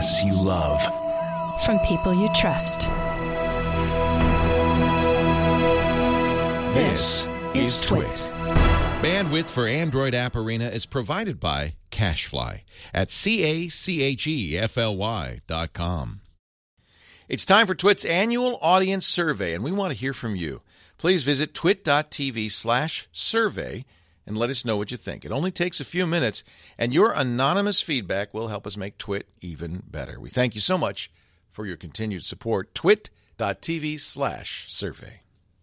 podcasts you love. From people you trust. This is Twit. Bandwidth for Android App Arena is provided by CacheFly at CacheFly.com. It's time for Twit's annual audience survey, and we want to hear from you. Please visit twit.tv/survey and let us know what you think. It only takes a few minutes, and your anonymous feedback will help us make Twit even better. We thank you so much for your continued support. twit.tv/survey.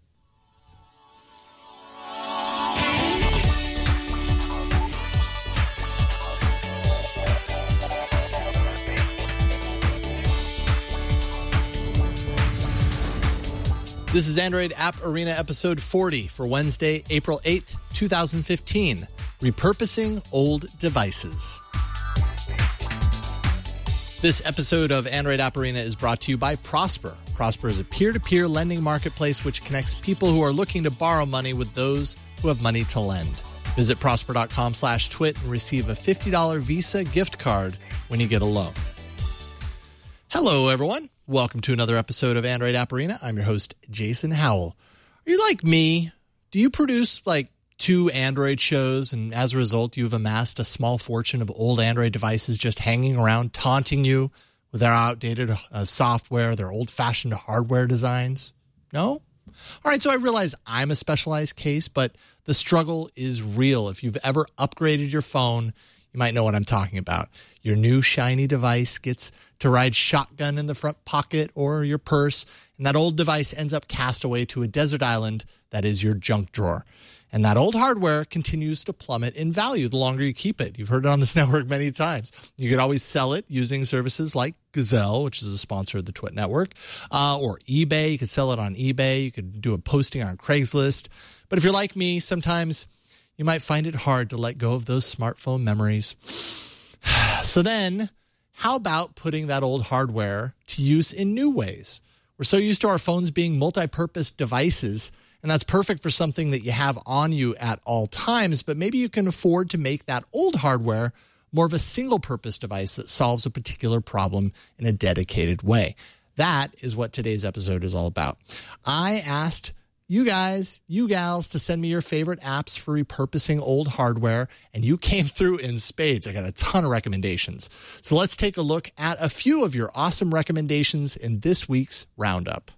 This is Android App Arena episode 40 for Wednesday, April 8th, 2015. Repurposing old devices. This episode of Android App Arena is brought to you by Prosper. Prosper is a peer-to-peer lending marketplace which connects people who are looking to borrow money with those who have money to lend. Visit prosper.com/twit and receive a $50 Visa gift card when you get a loan. Hello, everyone. Welcome to another episode of Android App Arena. I'm your host, Jason Howell. Are you like me? Do you produce like 2 Android shows, and as a result, you've amassed a small fortune of old Android devices just hanging around, taunting you with their outdated software, their old-fashioned hardware designs? No? All right, so I realize I'm a specialized case, but the struggle is real. If you've ever upgraded your phone, you might know what I'm talking about. Your new shiny device gets to ride shotgun in the front pocket or your purse, and that old device ends up cast away to a desert island that is your junk drawer. And that old hardware continues to plummet in value the longer you keep it. You've heard it on this network many times. You could always sell it using services like Gazelle, which is a sponsor of the Twit network, or eBay. You could sell it on eBay. You could do a posting on Craigslist. But if you're like me, sometimes you might find it hard to let go of those smartphone memories. So then, how about putting that old hardware to use in new ways? We're so used to our phones being multi-purpose devices, and that's perfect for something that you have on you at all times, but maybe you can afford to make that old hardware more of a single-purpose device that solves a particular problem in a dedicated way. That is what today's episode is all about. I asked you guys, you gals, to send me your favorite apps for repurposing old hardware, and you came through in spades. I got a ton of recommendations. So let's take a look at a few of your awesome recommendations in this week's Roundup.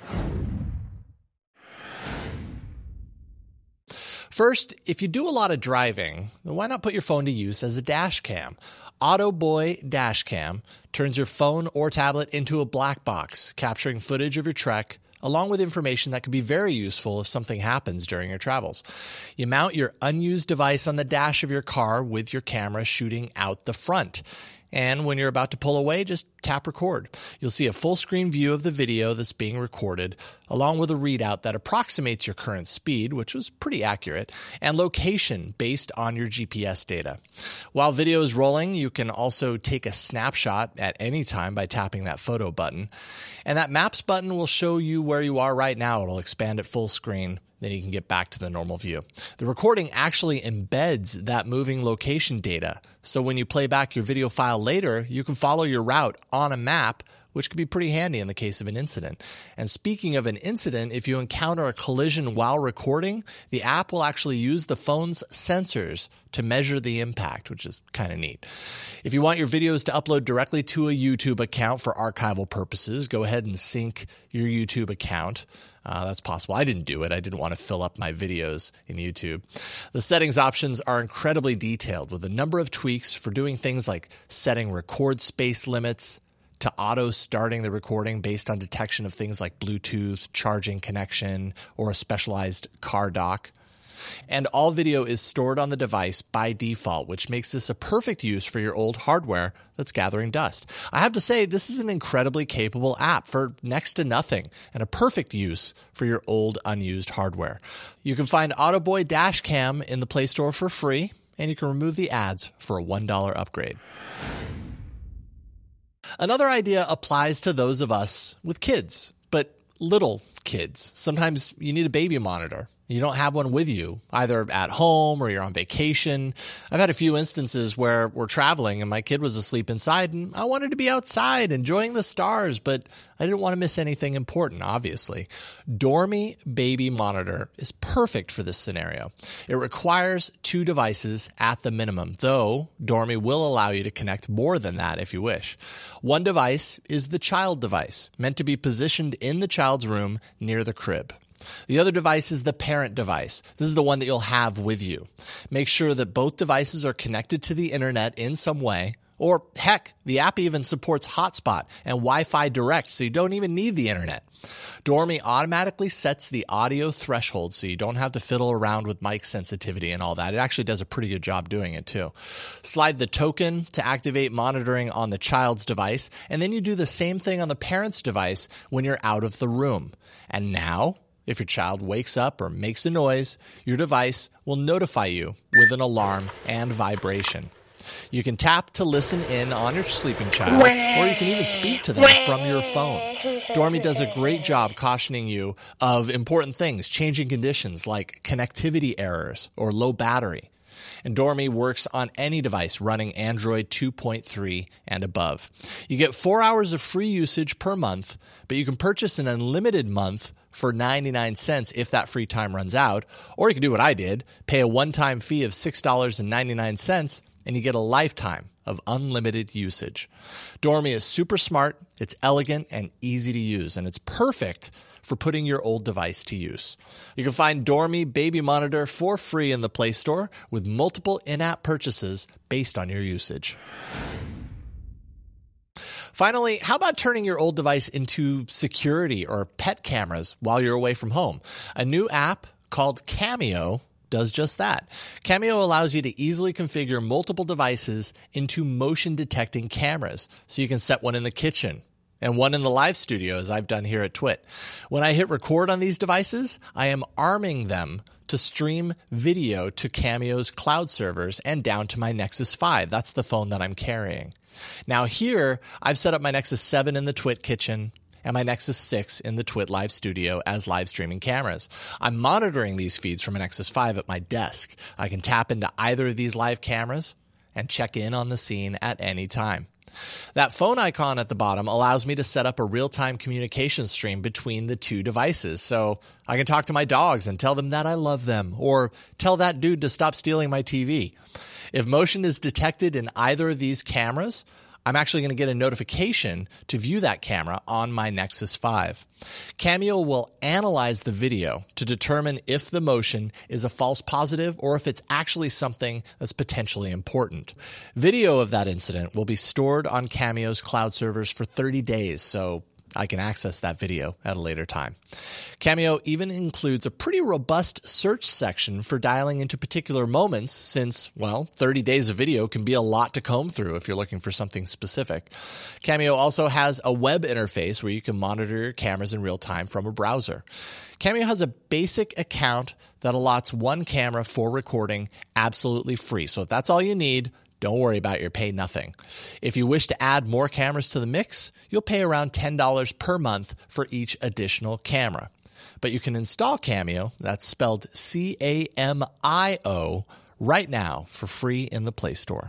First, if you do a lot of driving, then why not put your phone to use as a dash cam? AutoBoy Dashcam turns your phone or tablet into a black box, capturing footage of your trek, along with information that could be very useful if something happens during your travels. You mount your unused device on the dash of your car with your camera shooting out the front. And when you're about to pull away, just tap record. You'll see a full screen view of the video that's being recorded, along with a readout that approximates your current speed, which was pretty accurate, and location based on your GPS data. While video is rolling, you can also take a snapshot at any time by tapping that photo button. And that Maps button will show you where you are right now. It'll expand at full screen. Then you can get back to the normal view. The recording actually embeds that moving location data. So when you play back your video file later, you can follow your route on a map, which could be pretty handy in the case of an incident. And speaking of an incident, if you encounter a collision while recording, the app will actually use the phone's sensors to measure the impact, which is kind of neat. If you want your videos to upload directly to a YouTube account for archival purposes, go ahead and sync your YouTube account. That's possible. I didn't do it. I didn't want to fill up my videos in YouTube. The settings options are incredibly detailed with a number of tweaks for doing things like setting record space limits, to auto starting the recording based on detection of things like Bluetooth, charging connection, or a specialized car dock. And all video is stored on the device by default, which makes this a perfect use for your old hardware that's gathering dust. I have to say, this is an incredibly capable app for next to nothing and a perfect use for your old unused hardware. You can find AutoBoy Dashcam in the Play Store for free, and you can remove the ads for a $1 upgrade. Another idea applies to those of us with kids, but little kids. Sometimes you need a baby monitor. You don't have one with you, either at home or you're on vacation. I've had a few instances where we're traveling and my kid was asleep inside and I wanted to be outside enjoying the stars, but I didn't want to miss anything important, obviously. Dormy Baby Monitor is perfect for this scenario. It requires 2 devices at the minimum, though Dormy will allow you to connect more than that if you wish. One device is the child device, meant to be positioned in the child's room near the crib. The other device is the parent device. This is the one that you'll have with you. Make sure that both devices are connected to the internet in some way, or heck, the app even supports hotspot and Wi-Fi direct, so you don't even need the internet. Dormy automatically sets the audio threshold so you don't have to fiddle around with mic sensitivity and all that. It actually does a pretty good job doing it too. Slide the token to activate monitoring on the child's device, and then you do the same thing on the parent's device when you're out of the room. And now, if your child wakes up or makes a noise, your device will notify you with an alarm and vibration. You can tap to listen in on your sleeping child, or you can even speak to them from your phone. Dormy does a great job cautioning you of important things, changing conditions like connectivity errors or low battery. And Dormy works on any device running Android 2.3 and above. You get 4 hours of free usage per month, but you can purchase an unlimited month for 99 cents if that free time runs out. Or you can do what I did, pay a one-time fee of $6.99, and you get a lifetime of unlimited usage. Dormy is super smart, it's elegant and easy to use, and it's perfect for putting your old device to use. You can find Dormy Baby Monitor for free in the Play Store with multiple in-app purchases based on your usage. Finally, how about turning your old device into security or pet cameras while you're away from home? A new app called Cameo does just that. Cameo allows you to easily configure multiple devices into motion detecting cameras. So you can set one in the kitchen and one in the live studio, as I've done here at Twit. When I hit record on these devices, I am arming them to stream video to Cameo's cloud servers and down to my Nexus 5. That's the phone that I'm carrying. Now here, I've set up my Nexus 7 in the Twit kitchen and my Nexus 6 in the Twit Live Studio as live streaming cameras. I'm monitoring these feeds from a Nexus 5 at my desk. I can tap into either of these live cameras and check in on the scene at any time. That phone icon at the bottom allows me to set up a real-time communication stream between the 2 devices. So I can talk to my dogs and tell them that I love them, or tell that dude to stop stealing my TV. If motion is detected in either of these cameras, I'm actually going to get a notification to view that camera on my Nexus 5. Cameo will analyze the video to determine if the motion is a false positive or if it's actually something that's potentially important. Video of that incident will be stored on Cameo's cloud servers for 30 days, so I can access that video at a later time. Cameo even includes a pretty robust search section for dialing into particular moments since, 30 days of video can be a lot to comb through if you're looking for something specific. Cameo also has a web interface where you can monitor your cameras in real time from a browser. Cameo has a basic account that allots one camera for recording absolutely free. So if that's all you need, don't worry about your pay nothing. If you wish to add more cameras to the mix, you'll pay around $10 per month for each additional camera. But you can install Cameo, that's spelled C-A-M-I-O, right now for free in the Play Store.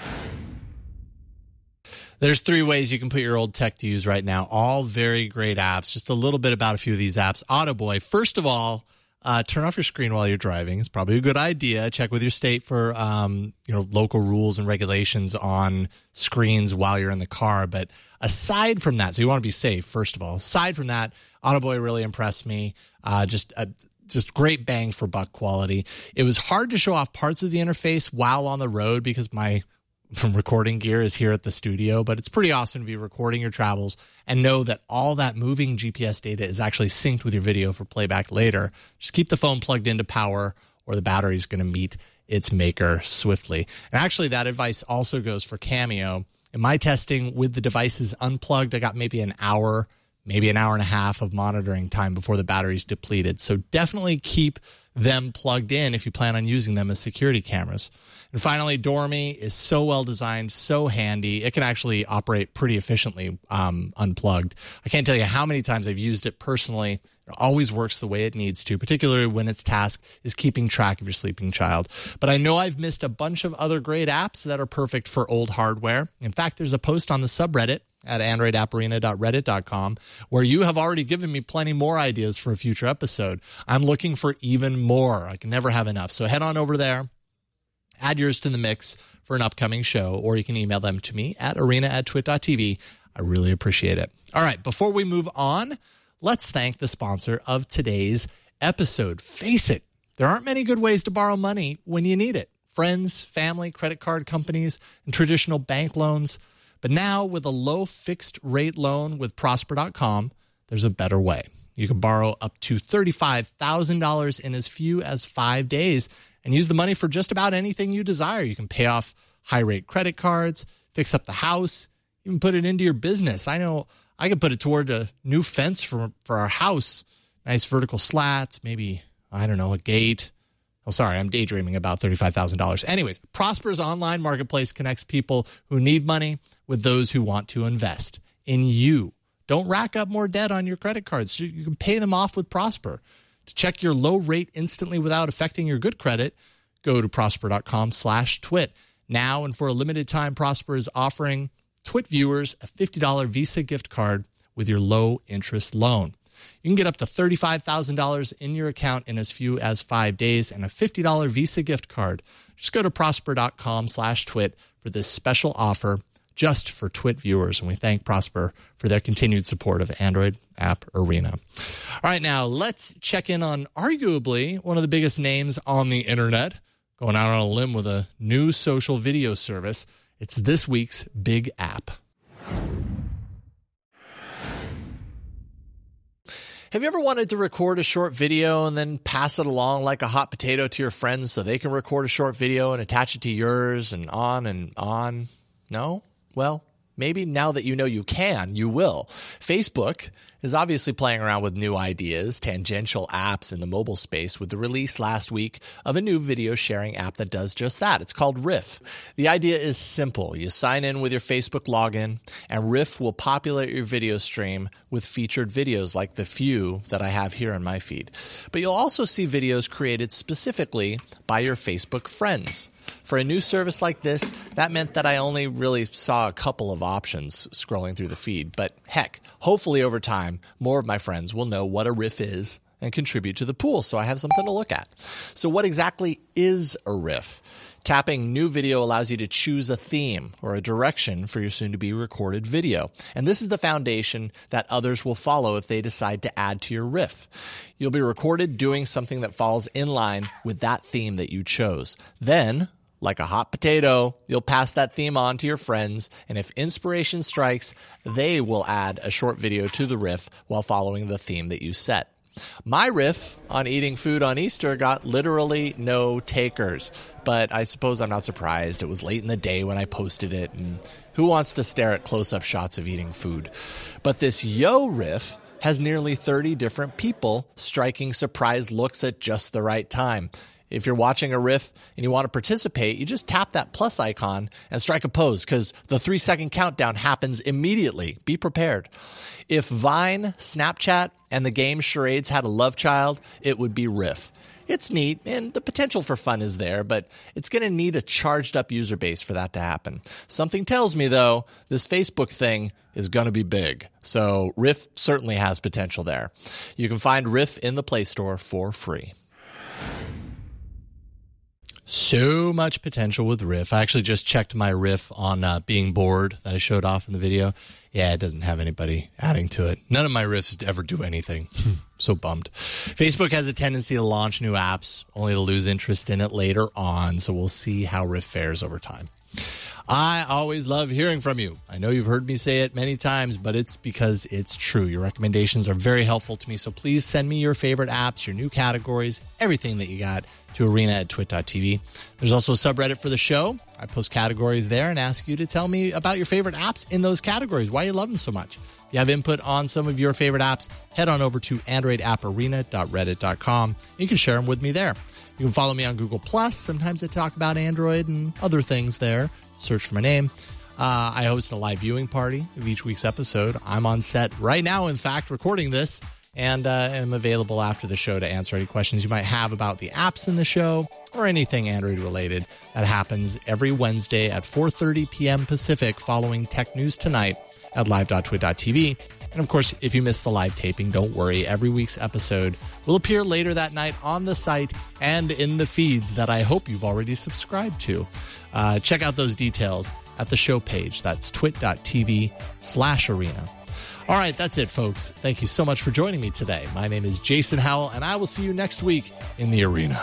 There's 3 ways you can put your old tech to use right now. All very great apps. Just a little bit about a few of these apps. Autoboy, first of all, turn off your screen while you're driving. It's probably a good idea. Check with your state for local rules and regulations on screens while you're in the car. But aside from that, so you want to be safe, first of all. Aside from that, Autoboy really impressed me. Just great bang for buck quality. It was hard to show off parts of the interface while on the road because my recording gear is here at the studio, but it's pretty awesome to be recording your travels and know that all that moving GPS data is actually synced with your video for playback later. Just keep the phone plugged into power or the battery is going to meet its maker swiftly. And actually that advice also goes for Cameo. In my testing with the devices unplugged, I got maybe an hour, maybe an hour and a half of monitoring time before the battery's depleted. So definitely keep them plugged in if you plan on using them as security cameras. And finally, Dormy is so well designed, so handy. It can actually operate pretty efficiently unplugged. I can't tell you how many times I've used it personally. It always works the way it needs to, particularly when its task is keeping track of your sleeping child. But I know I've missed a bunch of other great apps that are perfect for old hardware. In fact, there's a post on the subreddit at androidapparena.reddit.com, where you have already given me plenty more ideas for a future episode. I'm looking for even more. I can never have enough. So head on over there, add yours to the mix for an upcoming show, or you can email them to me at arena@twit.tv. I really appreciate it. All right, before we move on, let's thank the sponsor of today's episode. Face it, there aren't many good ways to borrow money when you need it. Friends, family, credit card companies, and traditional bank loans. But now, with a low fixed rate loan with Prosper.com, there's a better way. You can borrow up to $35,000 in as few as 5 days and use the money for just about anything you desire. You can pay off high-rate credit cards, fix up the house, even put it into your business. I know I could put it toward a new fence for our house, nice vertical slats, maybe, I don't know, a gate. Oh, sorry, I'm daydreaming about $35,000. Anyways, Prosper's online marketplace connects people who need money with those who want to invest in you. Don't rack up more debt on your credit cards. You can pay them off with Prosper. To check your low rate instantly without affecting your good credit, go to prosper.com/twit. Now and for a limited time, Prosper is offering Twit viewers a $50 Visa gift card with your low interest loan. You can get up to $35,000 in your account in as few as 5 days and a $50 Visa gift card. Just go to prosper.com/twit for this special offer just for Twit viewers. And we thank Prosper for their continued support of Android App Arena. All right, now let's check in on arguably one of the biggest names on the internet, going out on a limb with a new social video service. It's this week's big app. Have you ever wanted to record a short video and then pass it along like a hot potato to your friends so they can record a short video and attach it to yours and on and on? No? Well, maybe now that you know you can, you will. Facebook is obviously playing around with new ideas, tangential apps in the mobile space with the release last week of a new video sharing app that does just that. It's called Riff. The idea is simple. You sign in with your Facebook login, and Riff will populate your video stream with featured videos like the few that I have here in my feed. But you'll also see videos created specifically by your Facebook friends. For a new service like this, that meant that I only really saw a couple of options scrolling through the feed. But heck, hopefully over time, more of my friends will know what a Riff is and contribute to the pool, so I have something to look at. So what exactly is a Riff? Tapping New Video allows you to choose a theme or a direction for your soon-to-be recorded video. And this is the foundation that others will follow if they decide to add to your Riff. You'll be recorded doing something that falls in line with that theme that you chose. Then, like a hot potato, you'll pass that theme on to your friends, and if inspiration strikes, they will add a short video to the Riff while following the theme that you set. My Riff on eating food on Easter got literally no takers, but I suppose I'm not surprised. It was late in the day when I posted it, and who wants to stare at close-up shots of eating food? But this Yo Riff has nearly 30 different people striking surprise looks at just the right time. If you're watching a Riff and you want to participate, you just tap that plus icon and strike a pose because the 3-second countdown happens immediately. Be prepared. If Vine, Snapchat, and the game Charades had a love child, it would be Riff. It's neat, and the potential for fun is there, but it's going to need a charged-up user base for that to happen. Something tells me, though, this Facebook thing is going to be big. So Riff certainly has potential there. You can find Riff in the Play Store for free. So much potential with Riff. I actually just checked my Riff on Being Bored that I showed off in the video. Yeah, it doesn't have anybody adding to it. None of my Riffs ever do anything. So bummed. Facebook has a tendency to launch new apps only to lose interest in it later on, so we'll see how Riff fares over time. I always love hearing from you. I know you've heard me say it many times, but it's because it's true. Your recommendations are very helpful to me, so please send me your favorite apps, your new categories, everything that you got to arena@twit.tv. There's also a subreddit for the show. I post categories there and ask you to tell me about your favorite apps in those categories, why you love them so much. If you have input on some of your favorite apps, head on over to androidapparena.reddit.com. You can share them with me there. You can follow me on Google+. Sometimes I talk about Android and other things there. Search for my name. I host a live viewing party of each week's episode. I'm on set right now, in fact, recording this, and am available after the show to answer any questions you might have about the apps in the show or anything Android related. That happens every Wednesday at 4:30 p.m. Pacific following Tech News Tonight at live.twit.tv. And of course, if you missed the live taping, don't worry. Every week's episode will appear later that night on the site and in the feeds that I hope you've already subscribed to. Check out those details at the show page. That's twit.tv/arena. All right, that's it, folks. Thank you so much for joining me today. My name is Jason Howell, and I will see you next week in the arena.